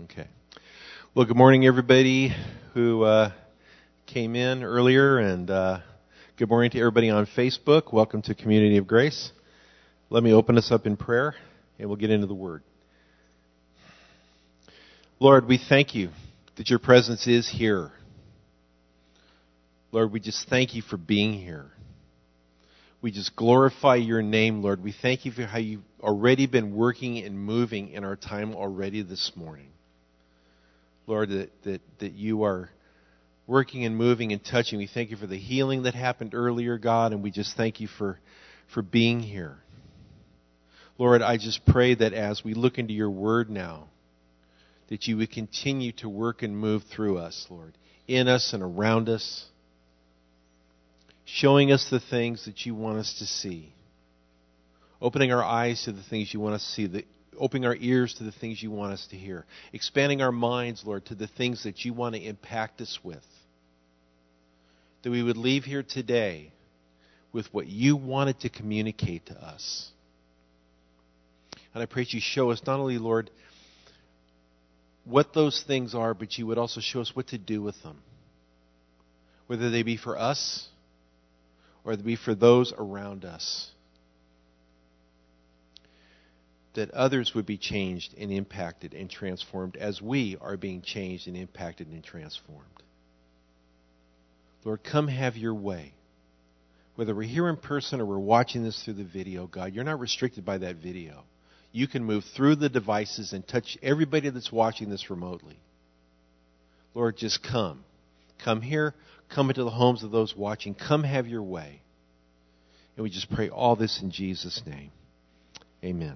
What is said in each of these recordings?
Okay. Well, good morning, everybody who came in earlier, and good morning to everybody on Facebook. Welcome to Community of Grace. Let me open us up in prayer, and we'll get into the Word. Lord, we thank you that your presence is here. Lord, we just thank you for being here. We just glorify your name, Lord. We thank you for how you've already been working and moving in our time already this morning. Lord, that you are working and moving and touching. We thank you for the healing that happened earlier, God, and we just thank you for being here. Lord, I just pray that as we look into your word now, that you would continue to work and move through us, Lord, in us and around us, showing us the things that you want us to see, opening our eyes to the things you want us to see, opening our ears to the things you want us to hear, expanding our minds, Lord, to the things that you want to impact us with. That we would leave here today with what you wanted to communicate to us. And I pray that you show us not only, Lord, what those things are, but you would also show us what to do with them. Whether they be for us or they be for those around us. That others would be changed and impacted and transformed as we are being changed and impacted and transformed. Lord, come have your way. Whether we're here in person or we're watching this through the video, God, you're not restricted by that video. You can move through the devices and touch everybody that's watching this remotely. Lord, just come. Come here. Come into the homes of those watching. Come have your way. And we just pray all this in Jesus' name. Amen.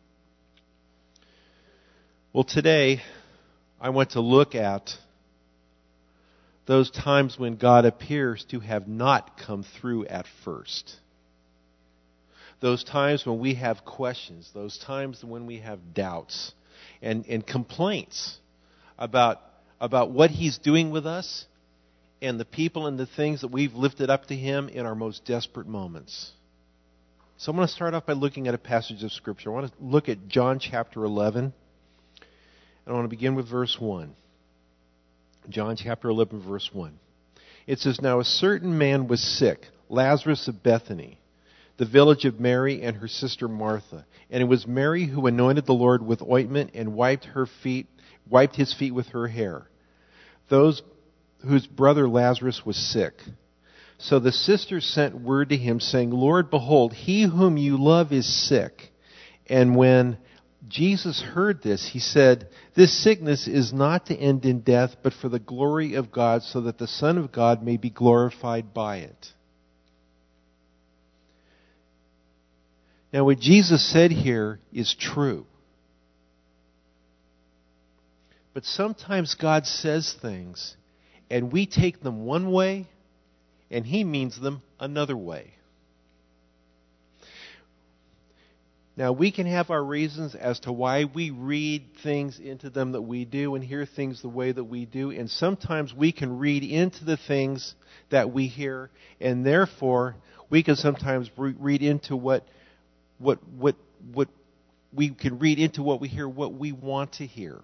Well, today, I want to look at those times when God appears to have not come through at first. Those times when we have questions, those times when we have doubts and complaints about what He's doing with us and the people and the things that we've lifted up to Him in our most desperate moments. So I'm going to start off by looking at a passage of Scripture. I want to look at John chapter 11. I want to begin with verse 1. John chapter 11, verse 1. It says, "Now a certain man was sick, Lazarus of Bethany, the village of Mary and her sister Martha. And it was Mary who anointed the Lord with ointment and wiped his feet with her hair, those whose brother Lazarus was sick. So the sisters sent word to him, saying, Lord, behold, he whom you love is sick. And when Jesus heard this, he said, This sickness is not to end in death, but for the glory of God, so that the Son of God may be glorified by it." Now, what Jesus said here is true. But sometimes God says things, and we take them one way, and He means them another way. Now, we can have our reasons as to why we read things into them that we do and hear things the way that we do. And sometimes we can read into the things that we hear, and therefore we can sometimes read into what we can read into what we hear, what we want to hear.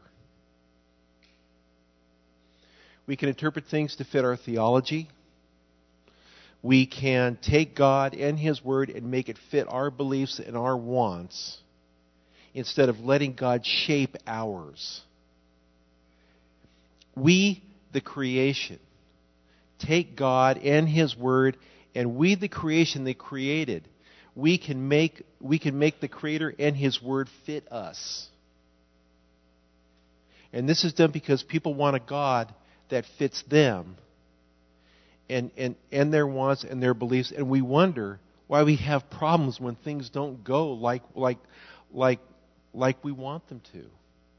We can interpret things to fit our theology. We can take God and His Word and make it fit our beliefs and our wants instead of letting God shape ours. We, the creation, take God and His Word, and we, the creation they created, we can make the Creator and His Word fit us. And this is done because people want a God that fits them and their wants and their beliefs, and we wonder why we have problems when things don't go like we want them to.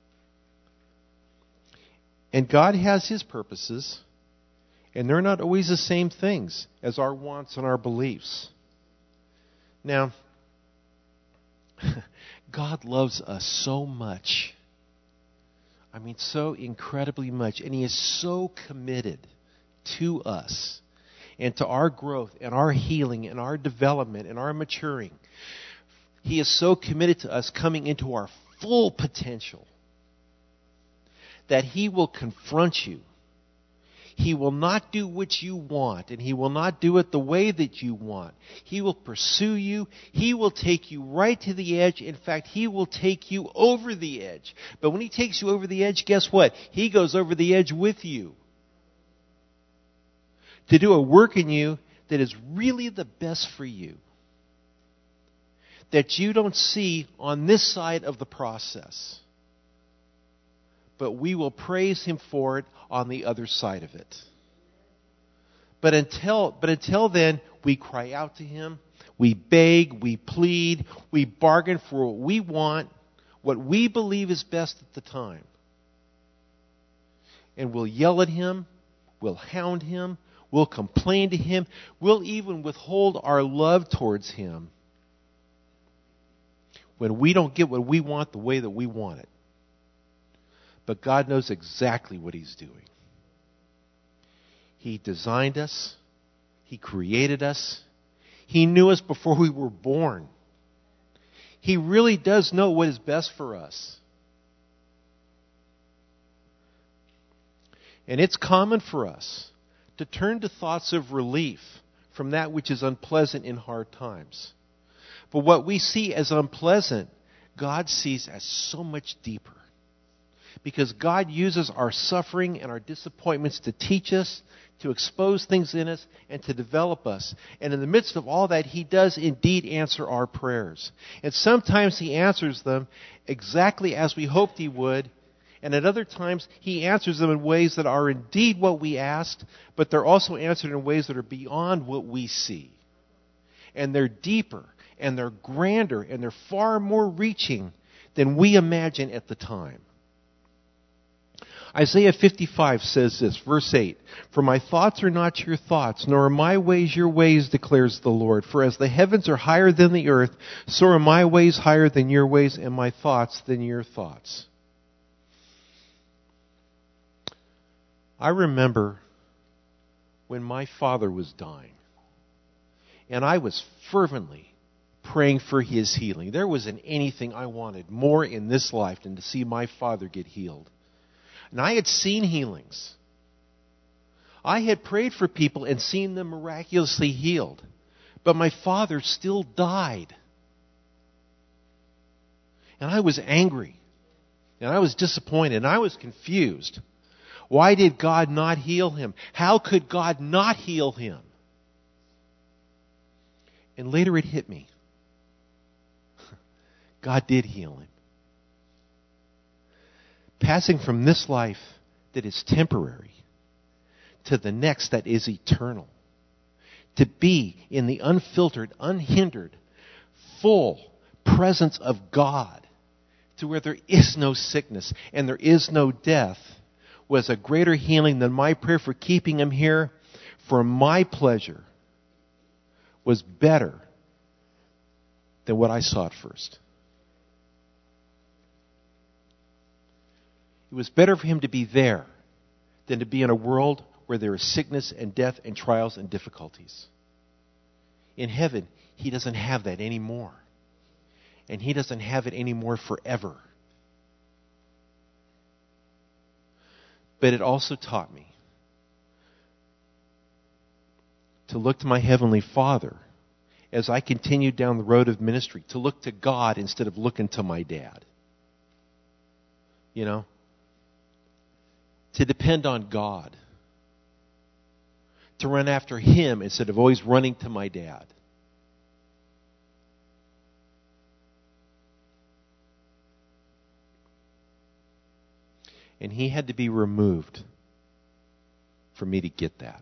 And God has His purposes, and they're not always the same things as our wants and our beliefs. Now, God loves us so much. I mean, so incredibly much. And He is so committed to us and to our growth and our healing and our development and our maturing. He is so committed to us coming into our full potential that He will confront you. He will not do what you want, and He will not do it the way that you want. He will pursue you. He will take you right to the edge. In fact, He will take you over the edge. But when He takes you over the edge, guess what? He goes over the edge with you to do a work in you that is really the best for you, that you don't see on this side of the process. But we will praise Him for it on the other side of it. But until then, we cry out to Him, we beg, we plead, we bargain for what we want, what we believe is best at the time. And we'll yell at Him, we'll hound Him, we'll complain to Him, we'll even withhold our love towards Him when we don't get what we want the way that we want it. But God knows exactly what He's doing. He designed us. He created us. He knew us before we were born. He really does know what is best for us. And it's common for us to turn to thoughts of relief from that which is unpleasant in hard times. But what we see as unpleasant, God sees as so much deeper. Because God uses our suffering and our disappointments to teach us, to expose things in us, and to develop us. And in the midst of all that, He does indeed answer our prayers. And sometimes He answers them exactly as we hoped He would. And at other times, He answers them in ways that are indeed what we asked, but they're also answered in ways that are beyond what we see. And they're deeper, and they're grander, and they're far more reaching than we imagine at the time. Isaiah 55 says this, verse 8, "For my thoughts are not your thoughts, nor are my ways your ways, declares the Lord. For as the heavens are higher than the earth, so are my ways higher than your ways, and my thoughts than your thoughts." I remember when my father was dying, and I was fervently praying for his healing. There wasn't anything I wanted more in this life than to see my father get healed. And I had seen healings. I had prayed for people and seen them miraculously healed. But my father still died. And I was angry. And I was disappointed. And I was confused. Why did God not heal him? How could God not heal him? And later it hit me. God did heal him. Passing from this life that is temporary to the next that is eternal. To be in the unfiltered, unhindered, full presence of God, to where there is no sickness and there is no death, was a greater healing than my prayer for keeping him here for my pleasure was better than what I saw at first. It was better for him to be there than to be in a world where there is sickness and death and trials and difficulties. In heaven, he doesn't have that anymore. And he doesn't have it anymore forever. But it also taught me to look to my Heavenly Father as I continued down the road of ministry, to look to God instead of looking to my dad. You know? To depend on God. To run after Him instead of always running to my dad. And he had to be removed for me to get that.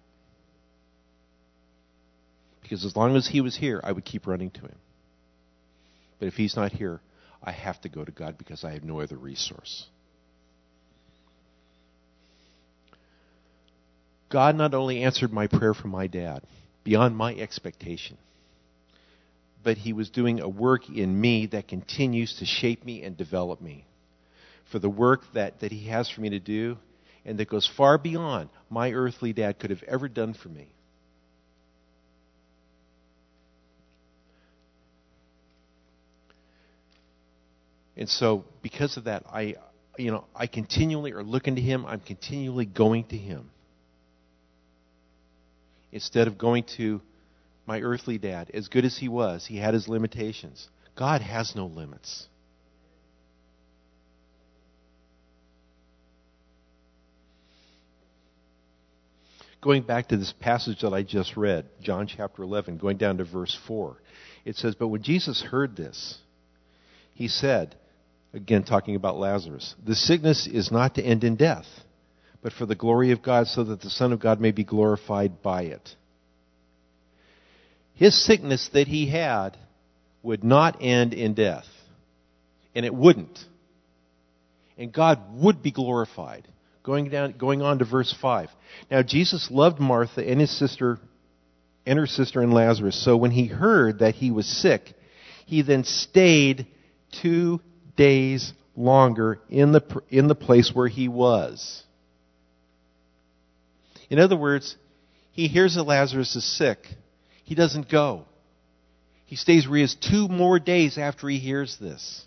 Because as long as he was here, I would keep running to him. But if he's not here, I have to go to God because I have no other resource. God not only answered my prayer for my dad, beyond my expectation, but He was doing a work in me that continues to shape me and develop me for the work that He has for me to do, and that goes far beyond my earthly dad could have ever done for me. And so, because of that, I continually are looking to Him. I'm continually going to Him. Instead of going to my earthly dad, as good as he was, he had his limitations. God has no limits. Going back to this passage that I just read, John chapter 11, going down to verse 4, it says, "But when Jesus heard this, He said," again talking about Lazarus, "the sickness is not to end in death, but for the glory of God, so that the Son of God may be glorified by it." His sickness that he had would not end in death. And it wouldn't. And God would be glorified. Going on to verse 5. "Now Jesus loved Martha and her sister and Lazarus. So when he heard that he was sick, he then stayed 2 days longer in the place where he was." In other words, he hears that Lazarus is sick. He doesn't go. He stays where he is 2 more days after he hears this.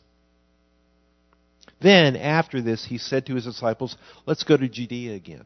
Then, after this, he said to his disciples, "Let's go to Judea again."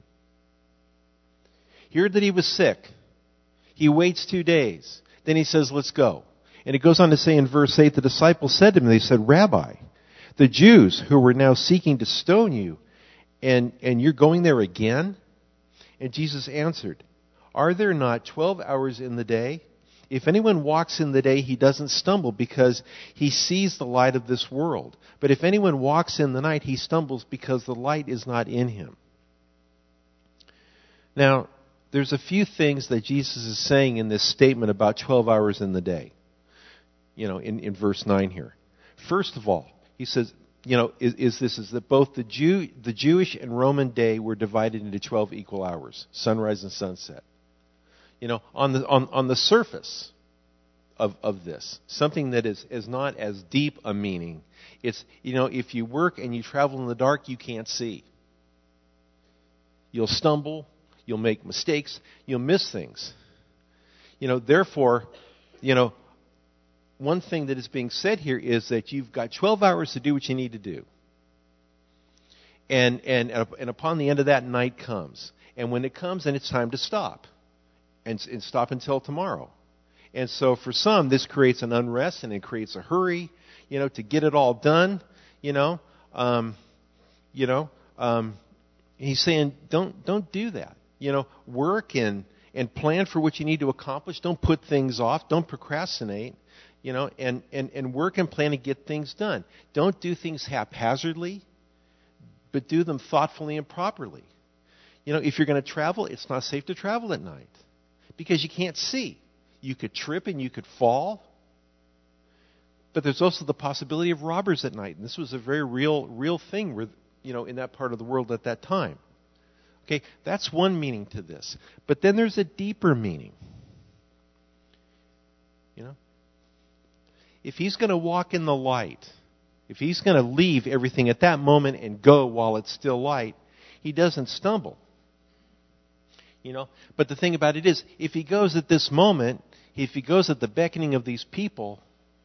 He heard that he was sick. He waits 2 days. Then he says, "Let's go." And it goes on to say in verse 8, the disciples said to him, they said, "Rabbi, the Jews who were now seeking to stone you, and you're going there again?" And Jesus answered, "Are there not 12 hours in the day? If anyone walks in the day, he doesn't stumble because he sees the light of this world. But if anyone walks in the night, he stumbles because the light is not in him." Now, there's a few things that Jesus is saying in this statement about 12 hours in the day. In verse 9 here. First of all, he says, is that both the Jewish and Roman day were divided into 12 equal hours, sunrise and sunset. On the surface of this, something that is not as deep a meaning, it's, if you work and you travel in the dark, you can't see. You'll stumble, you'll make mistakes, you'll miss things. Therefore, one thing that is being said here is that you've got 12 hours to do what you need to do. And upon the end of that, night comes. And when it comes, then it's time to stop. And stop until tomorrow. And so for some, this creates an unrest and it creates a hurry, to get it all done. He's saying, don't do that. Work and plan for what you need to accomplish. Don't put things off. Don't procrastinate. And work and plan to get things done. Don't do things haphazardly, but do them thoughtfully and properly. If you're going to travel, it's not safe to travel at night. Because you can't see. You could trip and you could fall. But there's also the possibility of robbers at night. And this was a very real thing in that part of the world at that time. Okay, that's one meaning to this. But then there's a deeper meaning. If he's going to walk in the light, if he's going to leave everything at that moment and go while it's still light, he doesn't stumble. But the thing about it is, if he goes at this moment, if he goes at the beckoning of these people,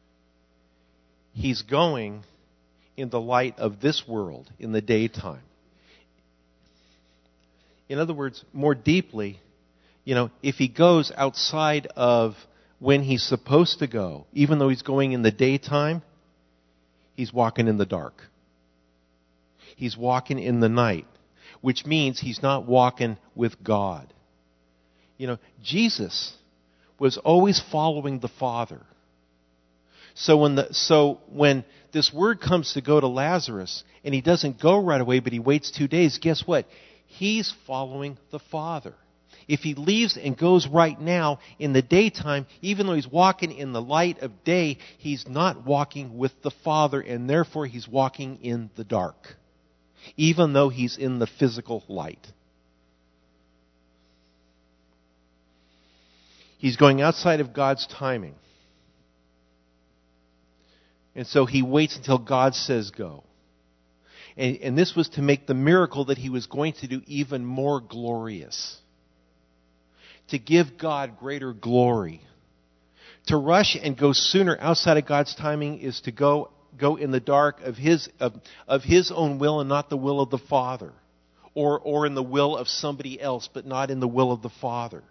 he's going in the light of this world, in the daytime. In other words, more deeply, if he goes outside of when he's supposed to go, even though he's going in the daytime, he's walking in the dark. He's walking in the night. Which means he's not walking with God. Jesus was always following the Father. So when this word comes to go to Lazarus, and he doesn't go right away, but he waits 2 days, guess what? He's following the Father. If he leaves and goes right now in the daytime, even though he's walking in the light of day, he's not walking with the Father, and therefore he's walking in the dark. Even though he's in the physical light. He's going outside of God's timing. And so he waits until God says go. And this was to make the miracle that he was going to do even more glorious. To give God greater glory. To rush and go sooner outside of God's timing is to go go in the dark of his own will and not the will of the Father. Or in the will of somebody else, but not in the will of the Father.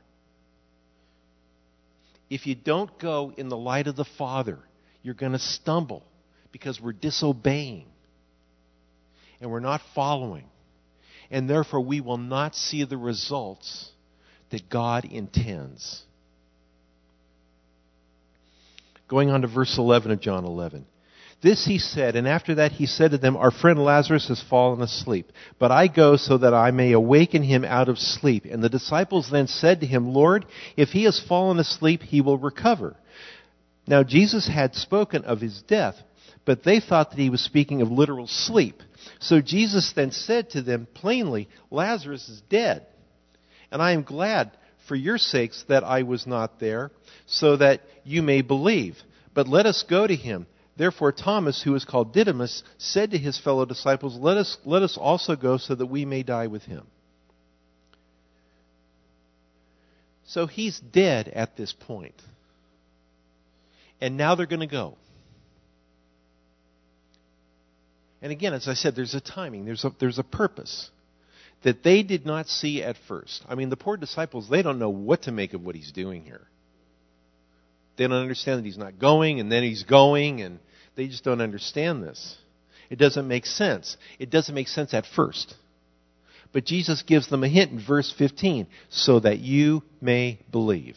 If you don't go in the light of the Father, you're going to stumble because we're disobeying. And we're not following. And therefore we will not see the results that God intends. Going on to verse 11 of John 11. This he said, and after that he said to them, our friend Lazarus has fallen asleep, but I go so that I may awaken him out of sleep. And the disciples then said to him, Lord, if he has fallen asleep, he will recover. Now Jesus had spoken of his death, but they thought that he was speaking of literal sleep. So Jesus then said to them plainly, Lazarus is dead, and I am glad for your sakes that I was not there, so that you may believe. But let us go to him. Therefore Thomas, who is called Didymus, said to his fellow disciples, let us also go so that we may die with him. So he's dead at this point. And now they're going to go. And again, as I said, there's a timing, there's a purpose that they did not see at first. I mean, the poor disciples, they don't know what to make of what he's doing here. They don't understand that he's not going, and then he's going, and they just don't understand this. It doesn't make sense. It doesn't make sense at first. But Jesus gives them a hint in verse 15, so that you may believe.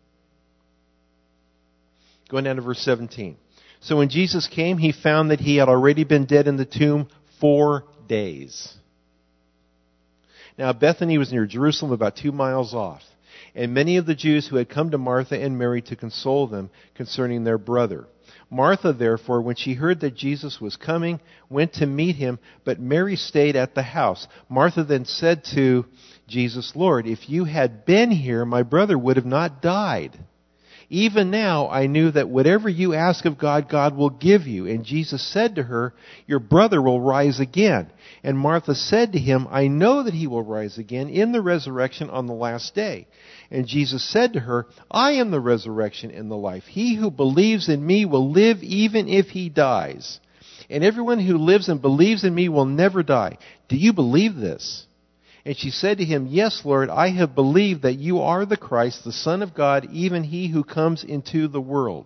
Going down to verse 17. So when Jesus came, he found that he had already been dead in the tomb 4 days. Now Bethany was near Jerusalem, about 2 miles off. And many of the Jews who had come to Martha and Mary to console them concerning their brother. Martha, therefore, when she heard that Jesus was coming, went to meet him, but Mary stayed at the house. Martha then said to Jesus, Lord, if you had been here, my brother would have not died. Even now I knew that whatever you ask of God, God will give you. And Jesus said to her, your brother will rise again. And Martha said to him, I know that he will rise again in the resurrection on the last day. And Jesus said to her, I am the resurrection and the life. He who believes in me will live even if he dies. And everyone who lives and believes in me will never die. Do you believe this? And she said to him, yes, Lord, I have believed that you are the Christ, the Son of God, even he who comes into the world.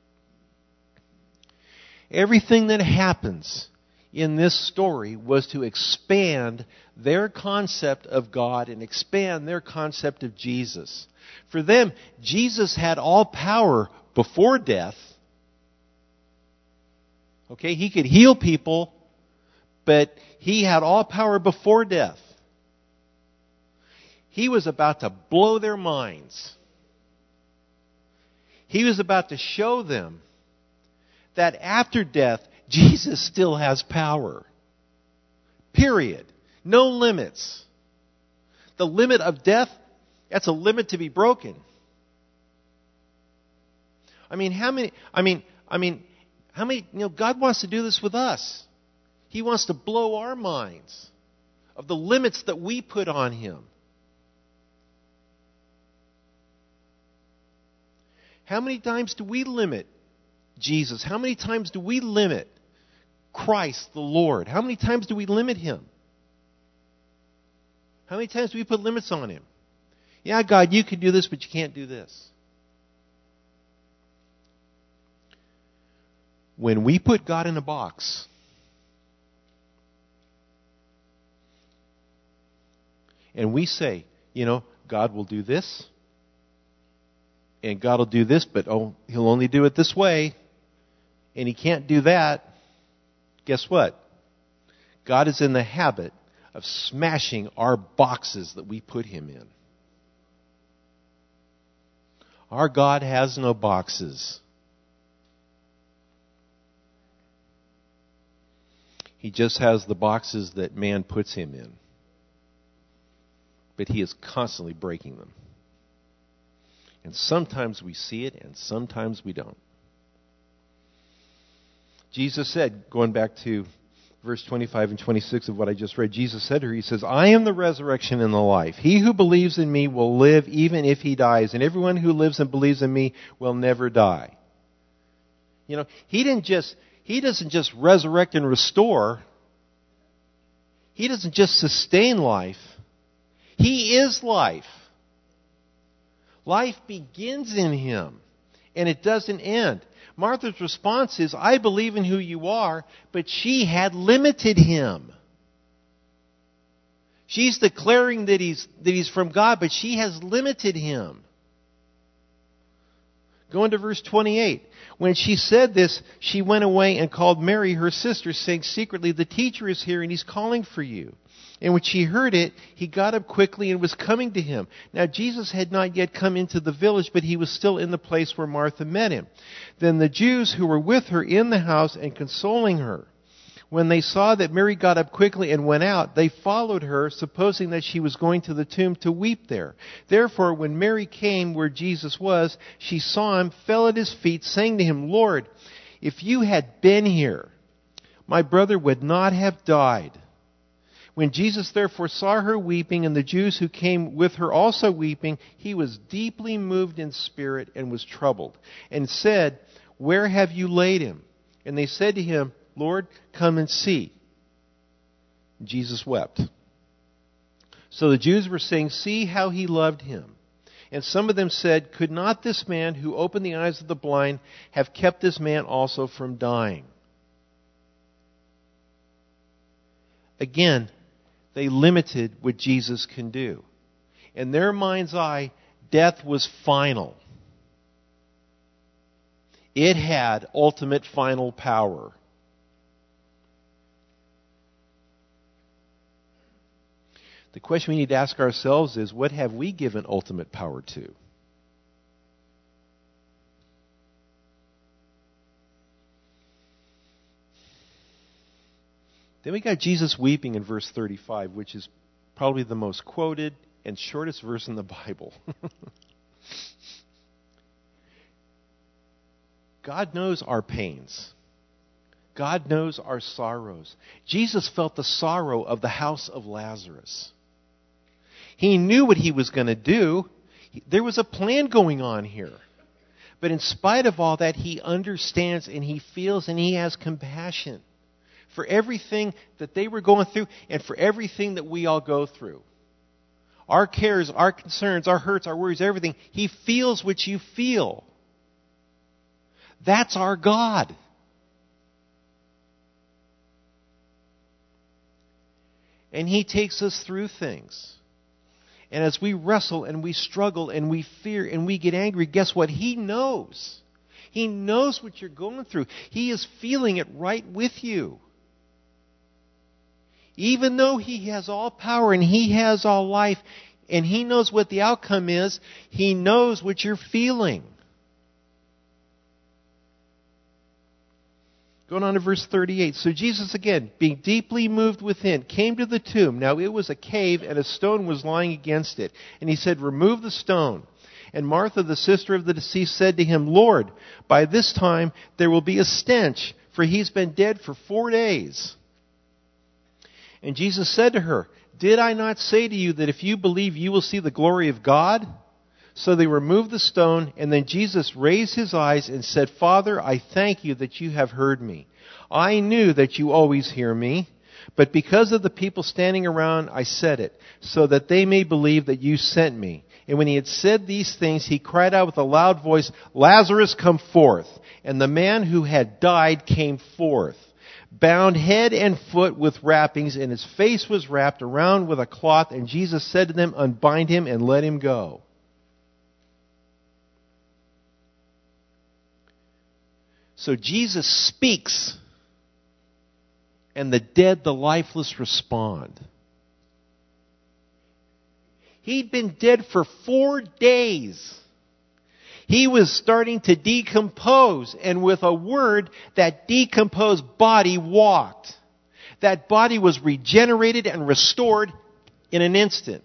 Everything that happens in this story was to expand their concept of God and expand their concept of Jesus. For them, Jesus had all power before death. Okay, he could heal people, but he had all power before death. He was about to blow their minds. He was about to show them that after death, Jesus still has power. Period. No limits. The limit of death, that's a limit to be broken. God wants to do this with us. He wants to blow our minds of the limits that we put on him. How many times do we limit Jesus? How many times do we limit Christ the Lord? How many times do we limit him? How many times do we put limits on him? Yeah, God, you can do this, but you can't do this. When we put God in a box, and we say, God will do this, and God will do this, but he'll only do it this way, and he can't do that. Guess what? God is in the habit of smashing our boxes that we put him in. Our God has no boxes. He just has the boxes that man puts him in. But he is constantly breaking them. And sometimes we see it, and sometimes we don't. Jesus said, going back to verse 25 and 26 of what I just read, Jesus said to her, he says, I am the resurrection and the life. He who believes in me will live even if he dies, and everyone who lives and believes in me will never die. He didn't He doesn't just resurrect and restore. He doesn't just sustain life. He is life. Life begins in Him, and it doesn't end. Martha's response is, I believe in who you are, but she had limited Him. She's declaring that he's from God, but she has limited Him. Go into verse 28. When she said this, she went away and called Mary, her sister, saying secretly, the teacher is here and he's calling for you. And when she heard it, he got up quickly and was coming to him. Now Jesus had not yet come into the village, but he was still in the place where Martha met him. Then the Jews who were with her in the house and consoling her, when they saw that Mary got up quickly and went out, they followed her, supposing that she was going to the tomb to weep there. Therefore, when Mary came where Jesus was, she saw him, fell at his feet, saying to him, Lord, if you had been here, my brother would not have died. When Jesus therefore saw her weeping, and the Jews who came with her also weeping, he was deeply moved in spirit and was troubled, and said, Where have you laid him? And they said to him, Lord, come and see. Jesus wept. So the Jews were saying, See how he loved him. And some of them said, Could not this man who opened the eyes of the blind have kept this man also from dying? Again, they limited what Jesus can do. In their mind's eye, death was final. It had ultimate final power. The question we need to ask ourselves is, what have we given ultimate power to? Then we got Jesus weeping in verse 35, which is probably the most quoted and shortest verse in the Bible. God knows our pains. God knows our sorrows. Jesus felt the sorrow of the house of Lazarus. He knew what he was going to do. There was a plan going on here. But in spite of all that, he understands and he feels and he has compassion for everything that they were going through and for everything that we all go through. Our cares, our concerns, our hurts, our worries, everything. He feels what you feel. That's our God. And He takes us through things. And as we wrestle and we struggle and we fear and we get angry, guess what? He knows. He knows what you're going through. He is feeling it right with you. Even though He has all power and He has all life and He knows what the outcome is, He knows what you're feeling. Going on to verse 38. So Jesus, again, being deeply moved within, came to the tomb. Now it was a cave, and a stone was lying against it. And He said, Remove the stone. And Martha, the sister of the deceased, said to Him, Lord, by this time there will be a stench, for he's been dead for 4 days. And Jesus said to her, Did I not say to you that if you believe, you will see the glory of God? So they removed the stone, and then Jesus raised His eyes and said, Father, I thank you that you have heard me. I knew that you always hear me, but because of the people standing around, I said it, so that they may believe that you sent me. And when He had said these things, He cried out with a loud voice, Lazarus, come forth. And the man who had died came forth, bound head and foot with wrappings, and his face was wrapped around with a cloth. And Jesus said to them, Unbind him and let him go. So Jesus speaks, and the dead, the lifeless, respond. He'd been dead for 4 days. He was starting to decompose, and with a word, that decomposed body walked. That body was regenerated and restored in an instant.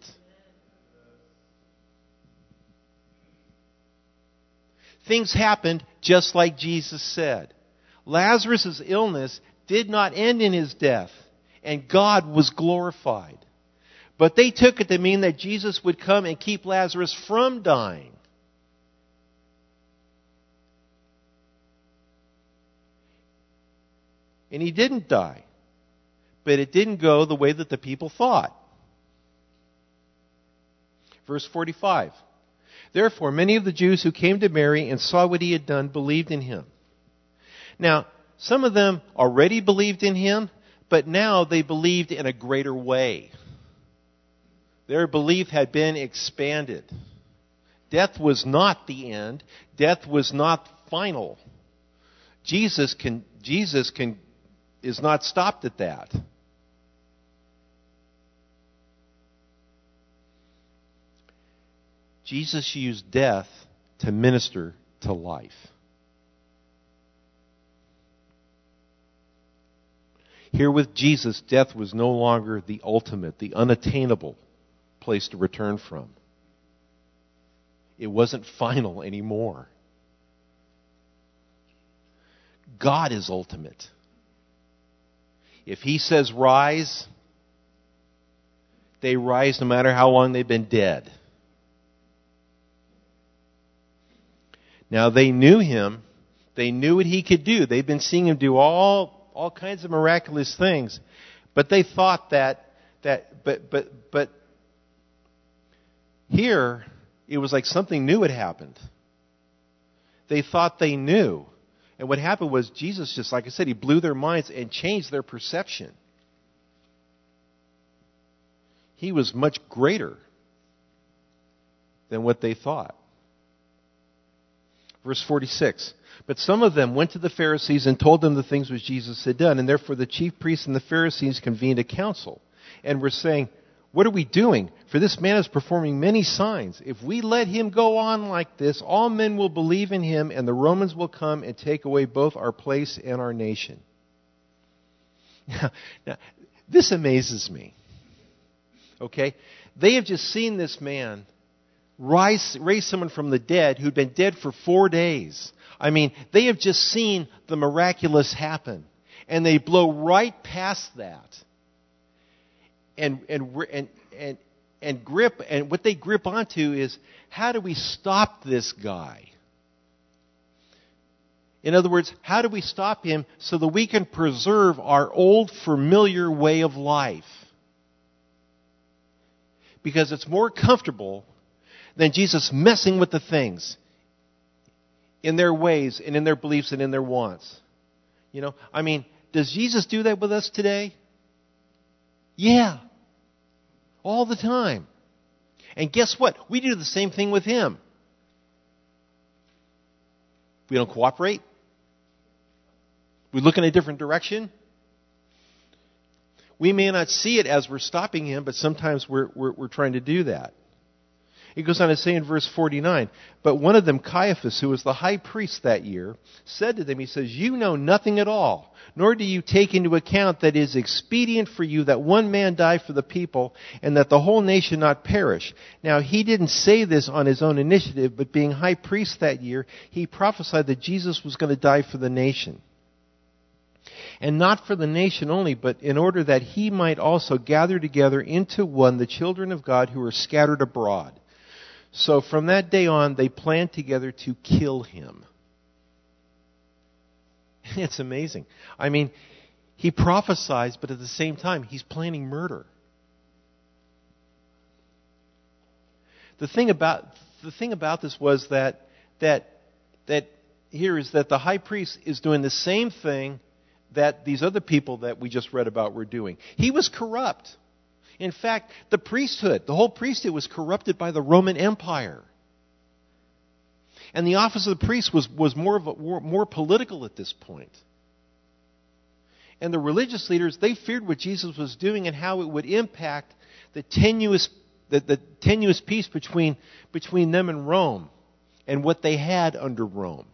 Things happened just like Jesus said. Lazarus' illness did not end in his death, and God was glorified. But they took it to mean that Jesus would come and keep Lazarus from dying. And he didn't die. But it didn't go the way that the people thought. Verse 45. Therefore, many of the Jews who came to Mary and saw what he had done believed in him. Now, some of them already believed in him, but now they believed in a greater way. Their belief had been expanded. Death was not the end. Death was not final. Jesus is not stopped at that. Jesus used death to minister to life. Here with Jesus, death was no longer the ultimate, the unattainable place to return from. It wasn't final anymore. God is ultimate. If He says rise, they rise no matter how long they've been dead. Now they knew Him. They knew what He could do. They've been seeing Him do all kinds of miraculous things. But they thought but here it was like something new had happened. They thought they knew. And what happened was Jesus, just like I said, He blew their minds and changed their perception. He was much greater than what they thought. Verse 46. But some of them went to the Pharisees and told them the things which Jesus had done. And therefore the chief priests and the Pharisees convened a council and were saying, what are we doing? For this man is performing many signs. If we let him go on like this, all men will believe in him, and the Romans will come and take away both our place and our nation. Now this amazes me. Okay? They have just seen this man raise someone from the dead who'd been dead for 4 days. I mean, they have just seen the miraculous happen. And they blow right past that. And what they grip onto is, how do we stop this guy? In other words, how do we stop him so that we can preserve our old familiar way of life? Because it's more comfortable than Jesus messing with the things in their ways and in their beliefs and in their wants. You know, I mean, does Jesus do that with us today? Yeah. All the time. And guess what? We do the same thing with Him. We don't cooperate. We look in a different direction. We may not see it as we're stopping Him, but sometimes we're trying to do that. He goes on to say in verse 49, but one of them, Caiaphas, who was the high priest that year, said to them, he says, you know nothing at all, nor do you take into account that it is expedient for you that one man die for the people, and that the whole nation not perish. Now he didn't say this on his own initiative, but being high priest that year, he prophesied that Jesus was going to die for the nation. And not for the nation only, but in order that He might also gather together into one the children of God who are scattered abroad. So from that day on, they planned together to kill Him. It's amazing. I mean, He prophesies, but at the same time, He's planning murder. The thing about this was that here is that the high priest is doing the same thing that these other people that we just read about were doing. He was corrupt. In fact, the priesthood, the whole priesthood was corrupted by the Roman Empire. And the office of the priest was more political at this point. And the religious leaders, they feared what Jesus was doing and how it would impact the tenuous peace between them and Rome and what they had under Rome.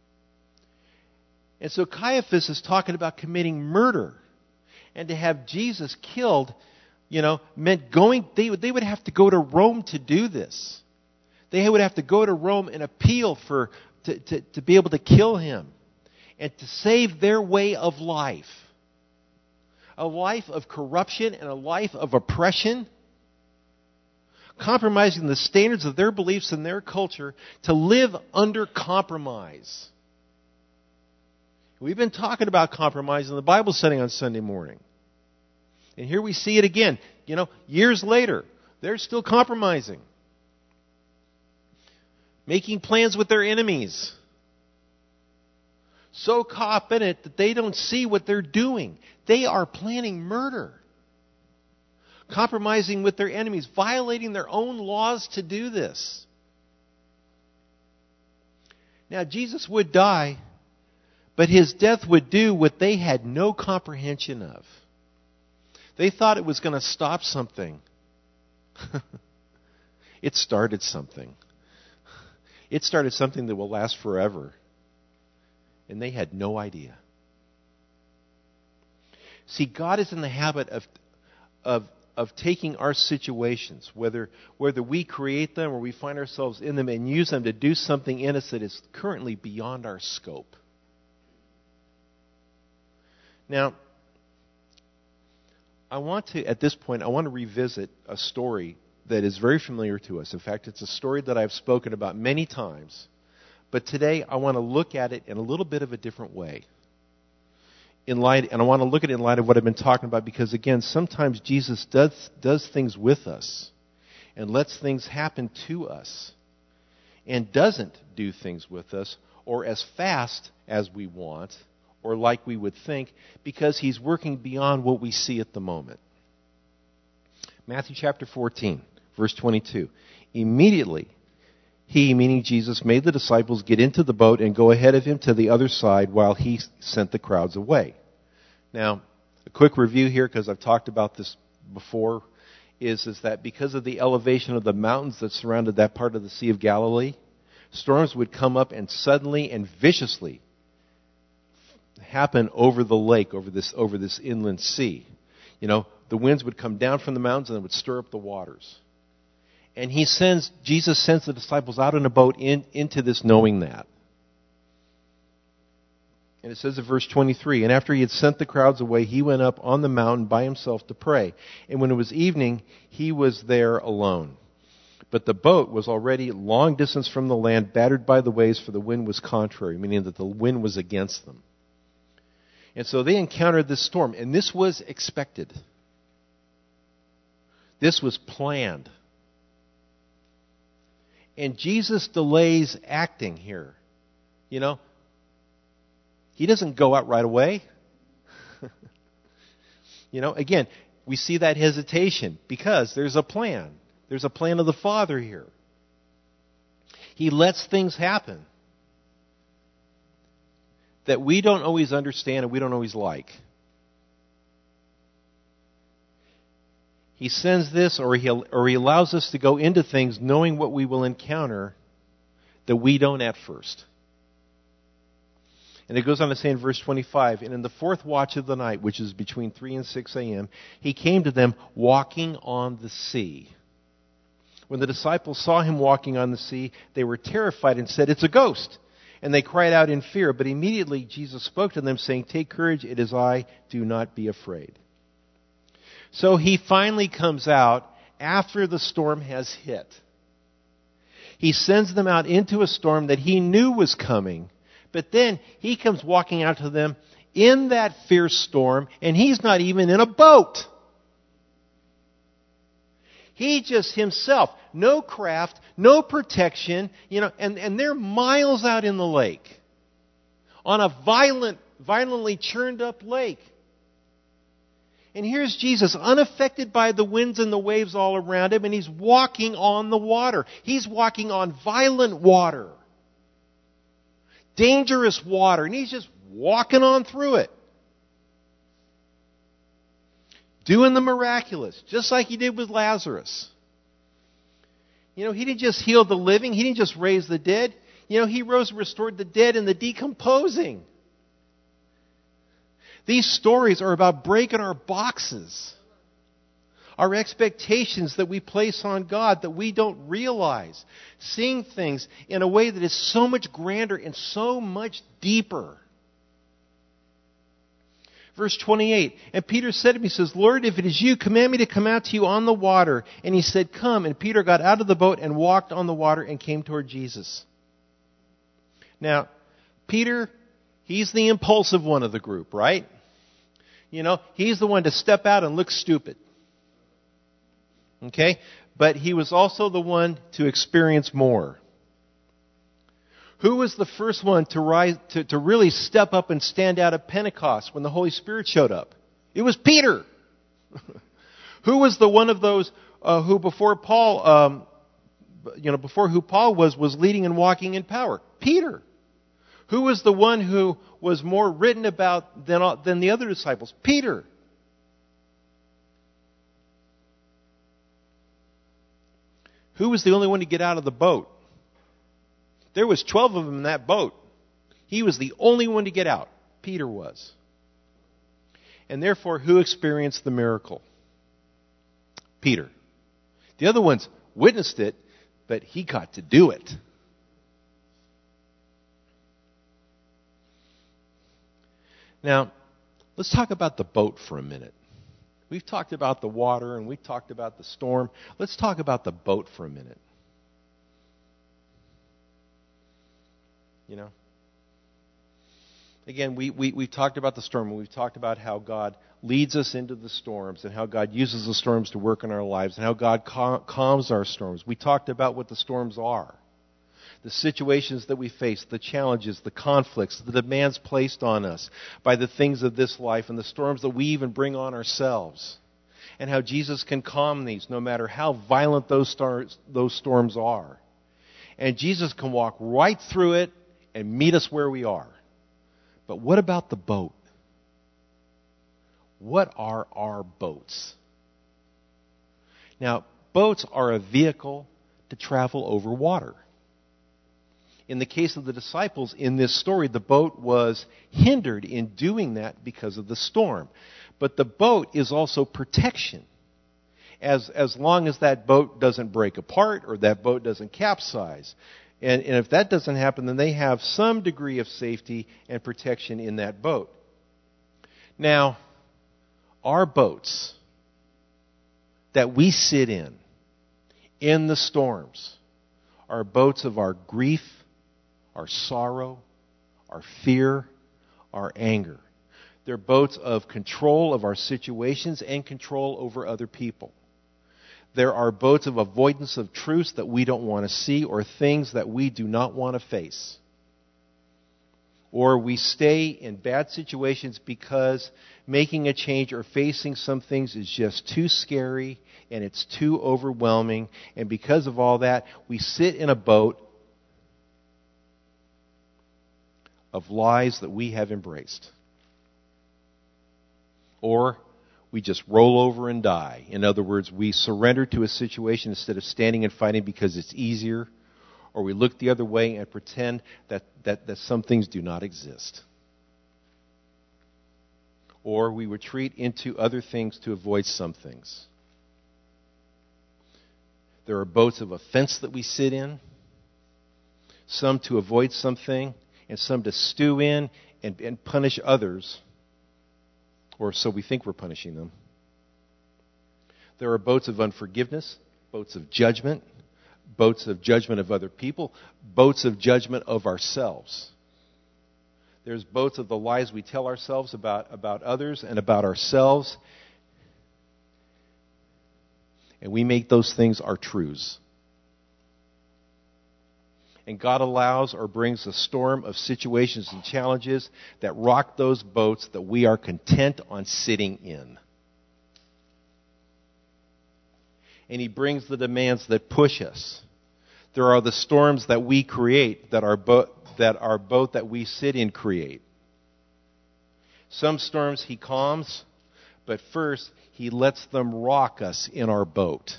And so Caiaphas is talking about committing murder. And to have Jesus killed, meant they would have to go to Rome to do this. They would have to go to Rome and appeal to be able to kill Him and to save their way of life. A life of corruption and a life of oppression, compromising the standards of their beliefs and their culture to live under compromise. We've been talking about compromise in the Bible study on Sunday morning. And here we see it again. Years later, they're still compromising. Making plans with their enemies. So caught up in it that they don't see what they're doing. They are planning murder. Compromising with their enemies. Violating their own laws to do this. Now, Jesus would die, but His death would do what they had no comprehension of. They thought it was going to stop something. It started something. It started something that will last forever. And they had no idea. See, God is in the habit of taking our situations, whether we create them or we find ourselves in them, and use them to do something in us that is currently beyond our scope. Now, at this point, I want to revisit a story that is very familiar to us. In fact, it's a story that I've spoken about many times. But today, I want to look at it in a little bit of a different way. And I want to look at it in light of what I've been talking about, because again, sometimes Jesus does things with us and lets things happen to us and doesn't do things with us or as fast as we want or like we would think, because He's working beyond what we see at the moment. Matthew chapter 14, verse 22. Immediately, He, meaning Jesus, made the disciples get into the boat and go ahead of Him to the other side while He sent the crowds away. Now, a quick review here, because I've talked about this before, is that because of the elevation of the mountains that surrounded that part of the Sea of Galilee, storms would come up and suddenly and viciously happen over the lake, over this inland sea. The winds would come down from the mountains and it would stir up the waters. And Jesus sends the disciples out in a boat into this, knowing that. And it says in verse 23, and after He had sent the crowds away, He went up on the mountain by Himself to pray. And when it was evening, He was there alone. But the boat was already long distance from the land, battered by the waves, for the wind was contrary, meaning that the wind was against them. And so they encountered this storm, and this was expected. This was planned. And Jesus delays acting here. He doesn't go out right away. Again, we see that hesitation because there's a plan. There's a plan of the Father here. He lets things happen that we don't always understand and we don't always like. He sends this, or he allows us to go into things knowing what we will encounter that we don't at first. And it goes on to say in verse 25, and in the fourth watch of the night, which is between 3 and 6 a.m., He came to them walking on the sea. When the disciples saw Him walking on the sea, they were terrified and said, "It's a ghost." And they cried out in fear. But immediately Jesus spoke to them, saying, "Take courage, it is I, do not be afraid." So He finally comes out after the storm has hit. He sends them out into a storm that He knew was coming. But then He comes walking out to them in that fierce storm, and He's not even in a boat. He just Himself, no craft, no protection, and they're miles out in the lake on a violently churned up lake. And here's Jesus, unaffected by the winds and the waves all around Him, and He's walking on the water. He's walking on violent water. Dangerous water, and He's just walking on through it. Doing the miraculous, just like He did with Lazarus. He didn't just heal the living, He didn't just raise the dead. He rose and restored the dead and the decomposing. These stories are about breaking our boxes. Our expectations that we place on God that we don't realize. Seeing things in a way that is so much grander and so much deeper. Verse 28, and Peter said to him, he says, "Lord, if it is You, command me to come out to You on the water." And He said, "Come." And Peter got out of the boat and walked on the water and came toward Jesus. Now, Peter, He's the impulsive one of the group, right? He's the one to step out and look stupid. Okay? But he was also the one to experience more. Who was the first one to rise to really step up and stand out at Pentecost when the Holy Spirit showed up? It was Peter. Who was the one of those who before Paul, before who Paul was leading and walking in power? Peter. Who was the one who was more written about than the other disciples? Peter. Who was the only one to get out of the boat? There was 12 of them in that boat. He was the only one to get out. Peter was. And therefore, who experienced the miracle? Peter. The other ones witnessed it, but he got to do it. Now, let's talk about the boat for a minute. We've talked about the water and we've talked about the storm. Let's talk about the boat for a minute. Again, we've talked about the storm, and we've talked about how God leads us into the storms and how God uses the storms to work in our lives and how God calms our storms. We talked about what the storms are, the situations that we face, the challenges, the conflicts, the demands placed on us by the things of this life and the storms that we even bring on ourselves, and how Jesus can calm these no matter how violent those storms are. And Jesus can walk right through it and meet us where we are. But what about the boat? What are our boats? Now, boats are a vehicle to travel over water. In the case of the disciples in this story, the boat was hindered in doing that because of the storm. But the boat is also protection. As long as that boat doesn't break apart or that boat doesn't capsize. And if that doesn't happen, then they have some degree of safety and protection in that boat. Now, our boats that we sit in the storms, are boats of our grief, our sorrow, our fear, our anger. They're boats of control of our situations and control over other people. There are boats of avoidance of truths that we don't want to see or things that we do not want to face. Or we stay in bad situations because making a change or facing some things is just too scary and it's too overwhelming. And because of all that, we sit in a boat of lies that we have embraced. Or we just roll over and die. In other words, we surrender to a situation instead of standing and fighting because it's easier. Or we look the other way and pretend that some things do not exist. Or we retreat into other things to avoid some things. There are boats of offense that we sit in. Some to avoid something, and some to stew in and punish others. Or so we think we're punishing them. There are boats of unforgiveness, boats of judgment of other people, boats of judgment of ourselves. There's boats of the lies we tell ourselves about others and about ourselves. And we make those things our truths. And God allows or brings a storm of situations and challenges that rock those boats that we are content on sitting in. And He brings the demands that push us. There are the storms that we create that our boat that we sit in create. Some storms He calms, but first He lets them rock us in our boat.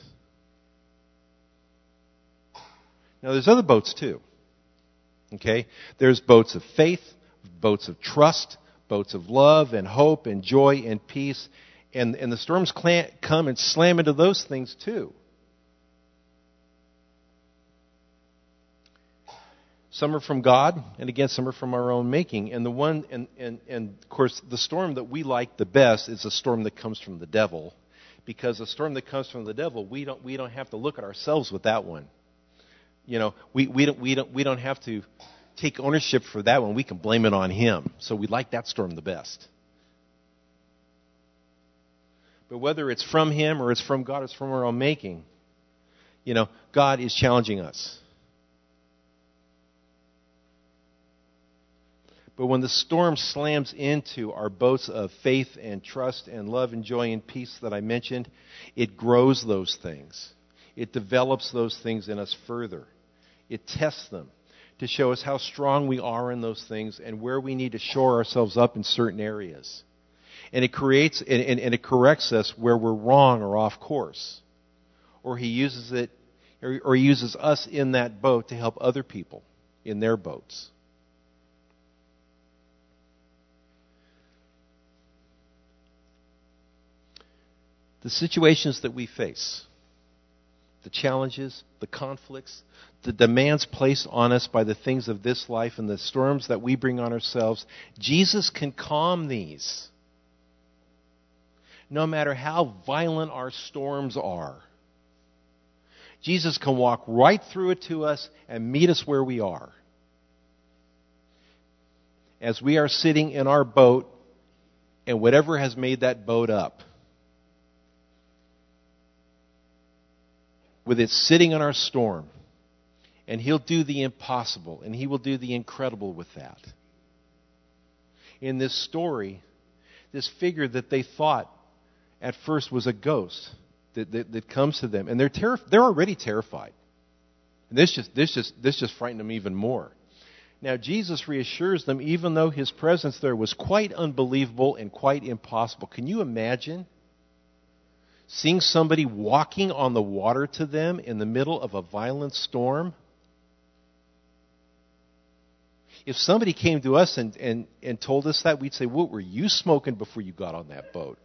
Now, there's other boats too. Okay? There's boats of faith, boats of trust, boats of love and hope and joy and peace. And the storms come and slam into those things too. Some are from God, and again, some are from our own making. And of course, the storm that we like the best is a storm that comes from the devil, because a storm that comes from the devil, we don't have to look at ourselves with that one. We don't have to take ownership for that one. We can blame it on him. So we like that storm the best. But whether it's from him or it's from God, it's from our own making, God is challenging us. But when the storm slams into our boats of faith and trust and love and joy and peace that I mentioned, it grows those things. It develops those things in us further. It tests them to show us how strong we are in those things and where we need to shore ourselves up in certain areas. And it creates and it corrects us where we're wrong or off course. Or he uses it, or he uses us in that boat to help other people in their boats. The situations that we face, the challenges, the conflicts, the demands placed on us by the things of this life and the storms that we bring on ourselves, Jesus can calm these. No matter how violent our storms are, Jesus can walk right through it to us and meet us where we are. As we are sitting in our boat and whatever has made that boat up, with it sitting in our storm. And he'll do the impossible, and he will do the incredible with that. In this story, this figure that they thought at first was a ghost that comes to them, and they're already terrified. And this just frightened them even more. Now Jesus reassures them, even though his presence there was quite unbelievable and quite impossible. Can you imagine seeing somebody walking on the water to them in the middle of a violent storm? If somebody came to us and told us that, we'd say, what were you smoking before you got on that boat?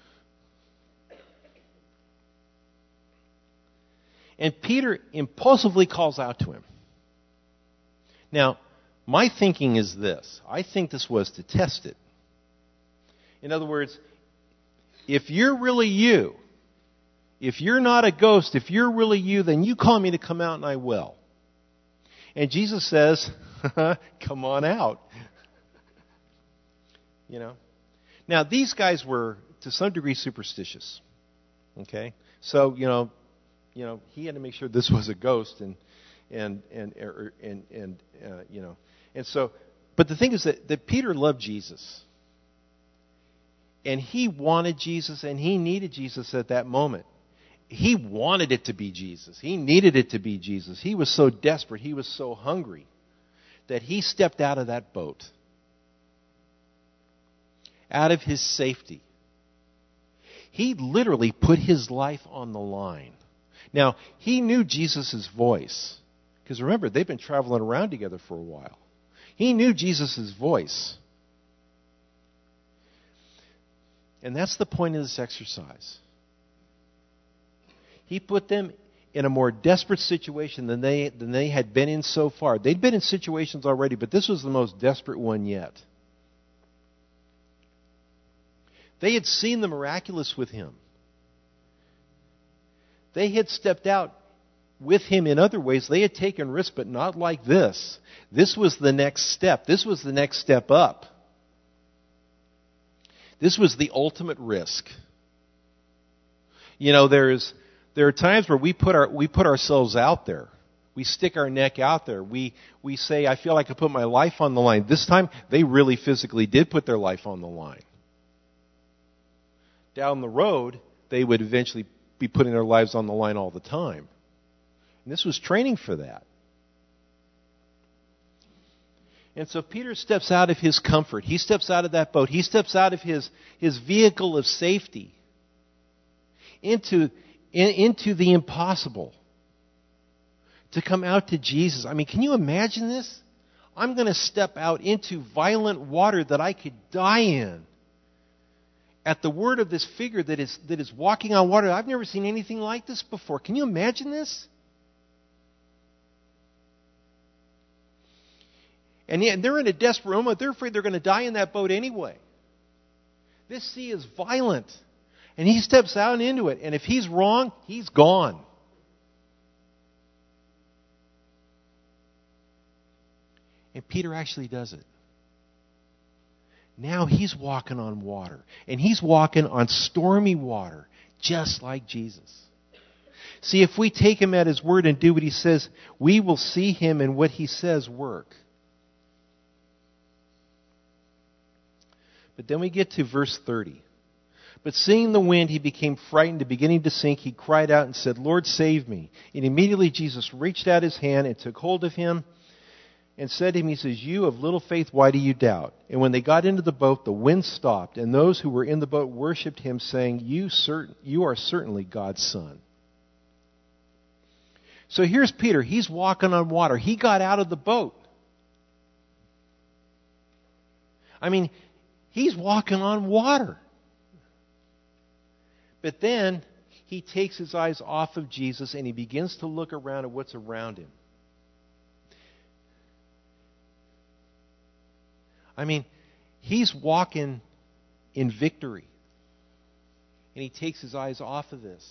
And Peter impulsively calls out to him. Now, my thinking is this. I think this was to test it. In other words, if you're really you, if you're not a ghost, if you're really you, then you call me to come out and I will. And Jesus says, come on out. Now, these guys were, to some degree, superstitious. Okay? So, he had to make sure this was a ghost and so, but the thing is that Peter loved Jesus. And he wanted Jesus and he needed Jesus at that moment. He wanted it to be Jesus. He needed it to be Jesus. He was so desperate. He was so hungry that he stepped out of that boat, out of his safety. He literally put his life on the line. Now, he knew Jesus' voice. Because remember, they've been traveling around together for a while. He knew Jesus' voice. And that's the point of this exercise. He put them in a more desperate situation than they had been in so far. They'd been in situations already, but this was the most desperate one yet. They had seen the miraculous with him. They had stepped out with him in other ways. They had taken risks, but not like this. This was the next step. This was the next step up. This was the ultimate risk. There are times where we put ourselves out there. We stick our neck out there. We say, I feel like I put my life on the line. This time, they really physically did put their life on the line. Down the road, they would eventually be putting their lives on the line all the time. And this was training for that. And so Peter steps out of his comfort. He steps out of that boat. He steps out of his vehicle of safety into the impossible to come out to Jesus. I mean, can you imagine this? I'm going to step out into violent water that I could die in at the word of this figure that is walking on water. I've never seen anything like this before. Can you imagine this? And yet they're in a desperate moment. They're afraid they're going to die in that boat anyway. This sea is violent. And he steps out into it. And if he's wrong, he's gone. And Peter actually does it. Now he's walking on water. And he's walking on stormy water, just like Jesus. See, if we take him at his word and do what he says, we will see him and what he says work. But then we get to verse 30. But seeing the wind, he became frightened, and beginning to sink, he cried out and said, Lord, save me. And immediately Jesus reached out his hand and took hold of him and said to him, he says, you of little faith, why do you doubt? And when they got into the boat, the wind stopped, and those who were in the boat worshipped him, saying, you are certainly God's Son. So here's Peter. He's walking on water. He got out of the boat. I mean, he's walking on water. But then he takes his eyes off of Jesus and he begins to look around at what's around him. I mean, he's walking in victory. And he takes his eyes off of this.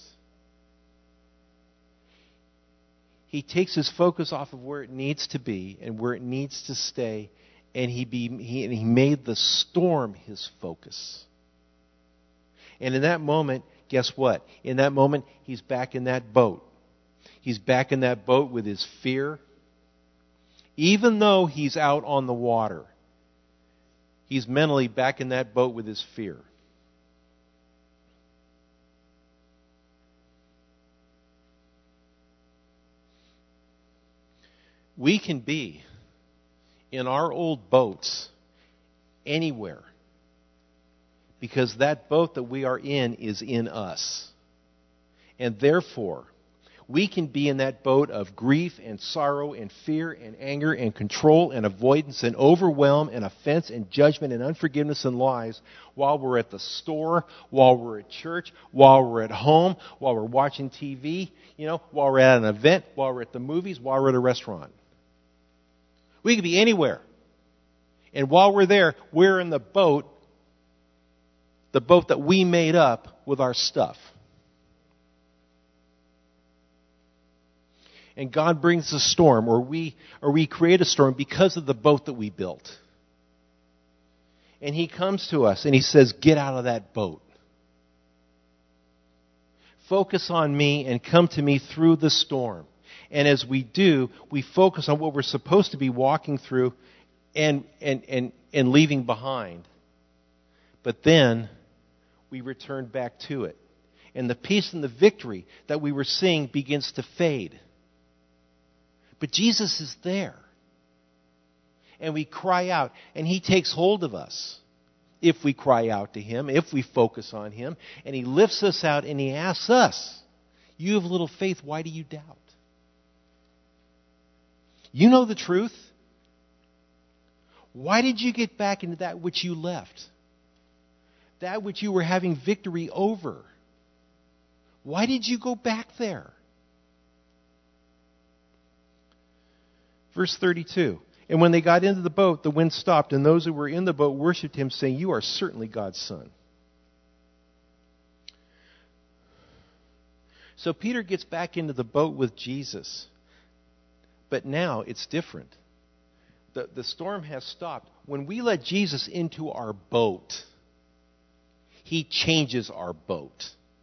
He takes his focus off of where it needs to be and where it needs to stay. And he made the storm his focus. And in that moment, guess what? In that moment, he's back in that boat. He's back in that boat with his fear. Even though he's out on the water, he's mentally back in that boat with his fear. We can be in our old boats anywhere because that boat that we are in is in us. And therefore, we can be in that boat of grief and sorrow and fear and anger and control and avoidance and overwhelm and offense and judgment and unforgiveness and lies while we're at the store, while we're at church, while we're at home, while we're watching TV, while we're at an event, while we're at the movies, while we're at a restaurant. We could be anywhere. And while we're there, we're in the boat that we made up with our stuff. And God brings a storm, or we create a storm because of the boat that we built. And he comes to us and he says, get out of that boat. Focus on me and come to me through the storm. And as we do, we focus on what we're supposed to be walking through and leaving behind. But then we return back to it. And the peace and the victory that we were seeing begins to fade. But Jesus is there. And we cry out, and he takes hold of us. If we cry out to him, if we focus on him, and he lifts us out and he asks us, you have little faith, why do you doubt? You know the truth. Why did you get back into that which you left? That which you were having victory over? Why did you go back there? Verse 32. And when they got into the boat, the wind stopped, and those who were in the boat worshipped him, saying, you are certainly God's Son. So Peter gets back into the boat with Jesus. But now it's different. The storm has stopped. When we let Jesus into our boat, he changes our boat.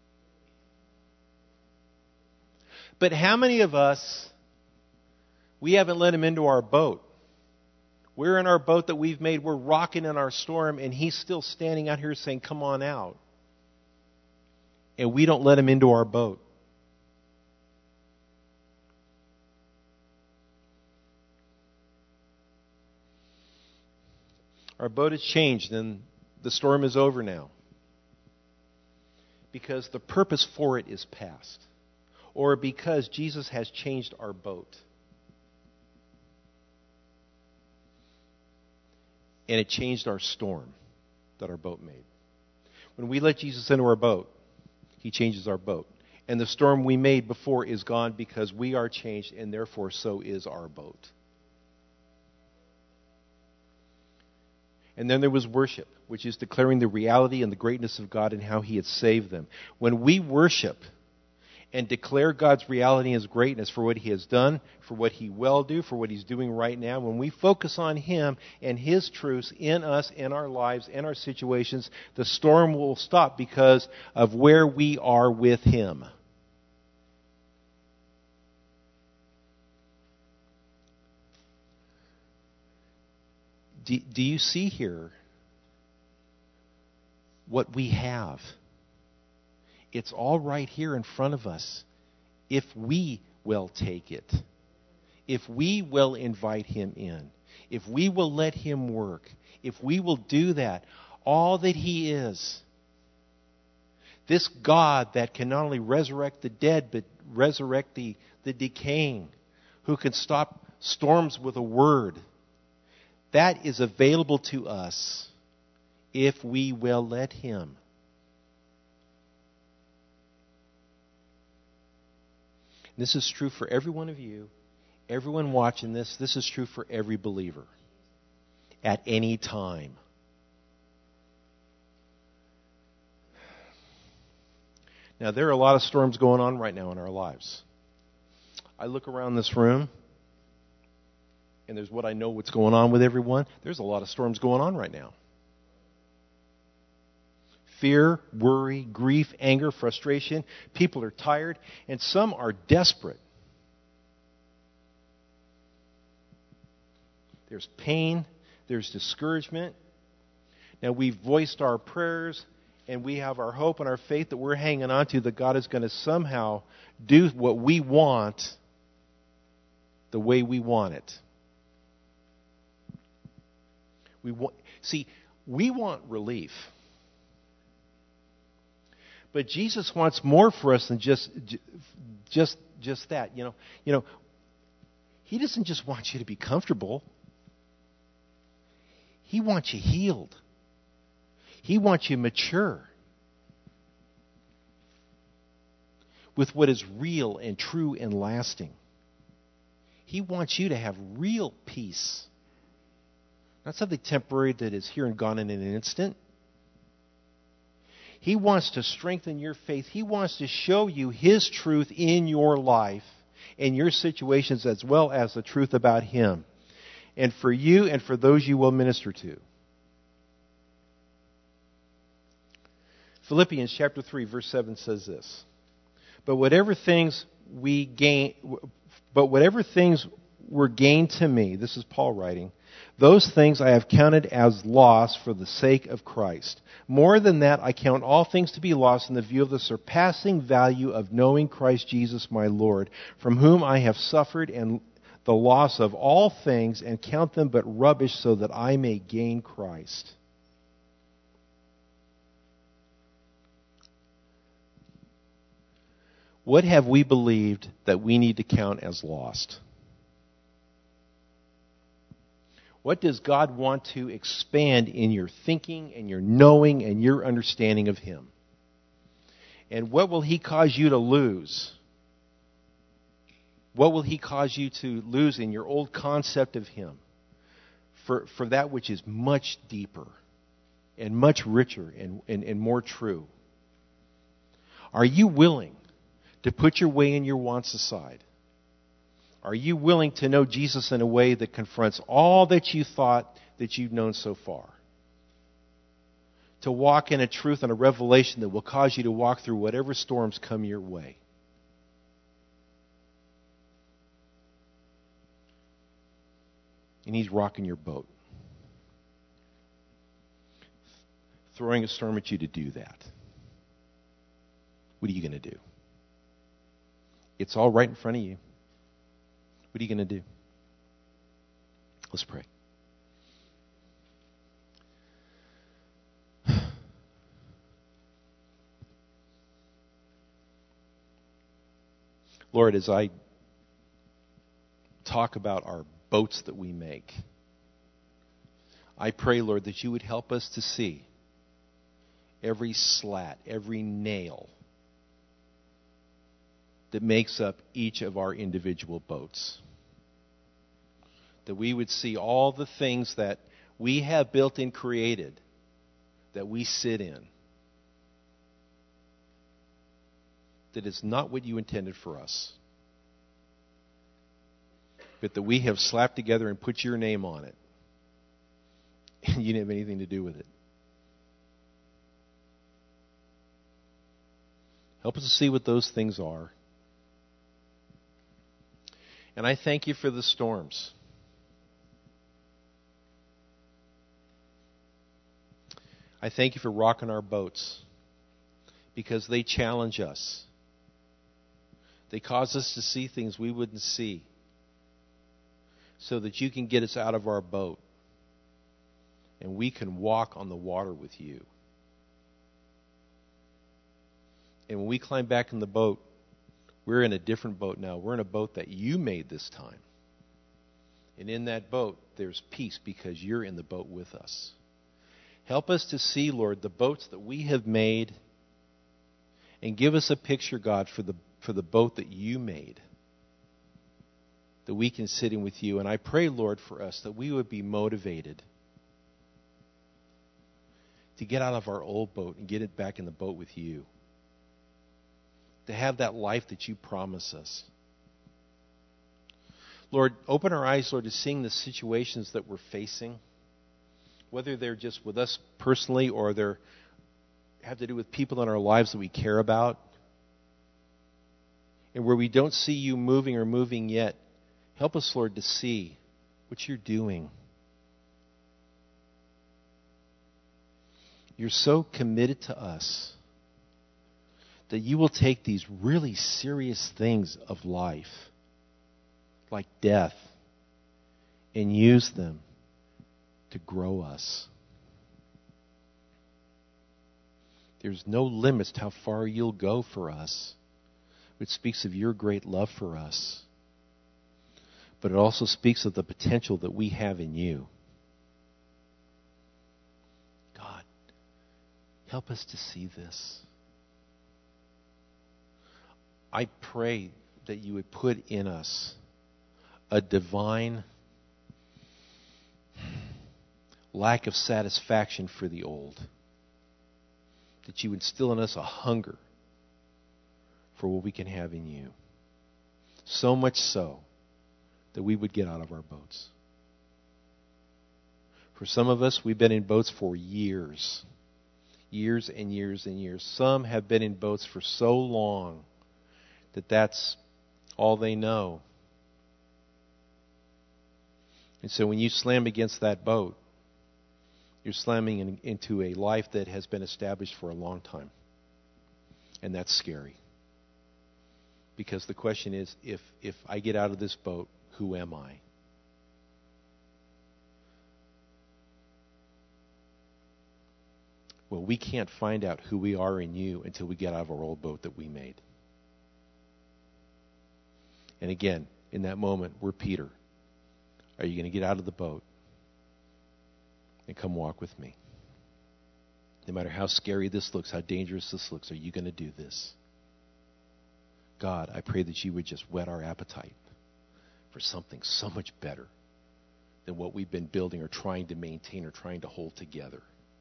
But how many of us, we haven't let him into our boat? We're in our boat that we've made. We're rocking in our storm, and he's still standing out here saying, come on out. And we don't let him into our boat. Our boat has changed, and the storm is over now. Because the purpose for it is past. Or because Jesus has changed our boat. And it changed our storm that our boat made. When we let Jesus into our boat, he changes our boat. And the storm we made before is gone because we are changed, and therefore so is our boat. And then there was worship, which is declaring the reality and the greatness of God and how he had saved them. When we worship and declare God's reality and His greatness for what He has done, for what He will do, for what He's doing right now, when we focus on Him and His truths in us, in our lives, in our situations, the storm will stop because of where we are with Him. Do you see here what we have? It's all right here in front of us if we will take it. If we will invite Him in. If we will let Him work. If we will do that. All that He is. This God that can not only resurrect the dead, but resurrect the decaying. Who can stop storms with a word. That is available to us if we will let Him. This is true for every one of you, everyone watching this. This is true for every believer at any time. Now, there are a lot of storms going on right now in our lives. I look around this room, and there's what I know what's going on with everyone. There's a lot of storms going on right now. Fear, worry, grief, anger, frustration. People are tired, and some are desperate. There's pain. There's discouragement. Now, we've voiced our prayers, and we have our hope and our faith that we're hanging on to, that God is going to somehow do what we want the way we want it. We want relief. But Jesus wants more for us than just that. You know, He doesn't just want you to be comfortable. He wants you healed. He wants you mature with what is real and true and lasting. He wants you to have real peace. Not something temporary that is here and gone in an instant. He wants to strengthen your faith. He wants to show you His truth in your life, in your situations, as well as the truth about Him. And for you and for those you will minister to. Philippians chapter 3, verse 7 says this. But whatever things were gained to me, this is Paul writing, those things I have counted as loss for the sake of Christ. More than that, I count all things to be lost in the view of the surpassing value of knowing Christ Jesus my Lord, from whom I have suffered and the loss of all things, and count them but rubbish so that I may gain Christ. What have we believed that we need to count as lost? What does God want to expand in your thinking and your knowing and your understanding of Him? And what will He cause you to lose? What will He cause you to lose in your old concept of Him for that which is much deeper and much richer and more true? Are you willing to put your way and your wants aside? Are you willing to know Jesus in a way that confronts all that you thought that you've known so far? To walk in a truth and a revelation that will cause you to walk through whatever storms come your way. And He's rocking your boat. Throwing a storm at you to do that. What are you going to do? It's all right in front of you. What are you going to do? Let's pray. Lord, as I talk about our boats that we make, I pray, Lord, that you would help us to see every slat, every nail that makes up each of our individual boats. That we would see all the things that we have built and created that we sit in. that is not what you intended for us, but that we have slapped together and put your name on it, and you didn't have anything to do with it. Help us to see what those things are. And I thank you for the storms. I thank you for rocking our boats, because they challenge us. They cause us to see things we wouldn't see, so that you can get us out of our boat and we can walk on the water with you. And when we climb back in the boat, we're in a different boat now. We're in a boat that you made this time. And in that boat, there's peace because you're in the boat with us. Help us to see, Lord, the boats that we have made, and give us a picture, God, for the boat that you made, that we can sit in with you. And I pray, Lord, for us that we would be motivated to get out of our old boat and get it back in the boat with you, to have that life that you promise us. Lord, open our eyes, Lord, to seeing the situations that we're facing, whether they're just with us personally or they have to do with people in our lives that we care about, and where we don't see you moving or moving yet. Help us, Lord, to see what you're doing. You're so committed to us that you will take these really serious things of life, like death, and use them to grow us. There's no limits to how far you'll go for us. It speaks of your great love for us. But it also speaks of the potential that we have in you. God, help us to see this. I pray that you would put in us a divine lack of satisfaction for the old. That you would instill in us a hunger for what we can have in you. So much so that we would get out of our boats. For some of us, we've been in boats for years. Years and years and years. Some have been in boats for so long that that's all they know. And so when you slam against that boat, you're slamming into a life that has been established for a long time. And that's scary. Because the question is, if I get out of this boat, who am I? Well, we can't find out who we are in you until we get out of our old boat that we made. And again, in that moment, we're Peter. Are you going to get out of the boat and come walk with me? No matter how scary this looks, how dangerous this looks, are you going to do this? God, I pray that you would just whet our appetite for something so much better than what we've been building or trying to maintain or trying to hold together.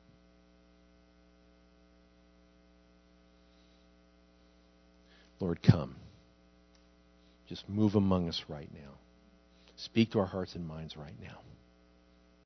Lord, come. Just move among us right now. Speak to our hearts and minds right now.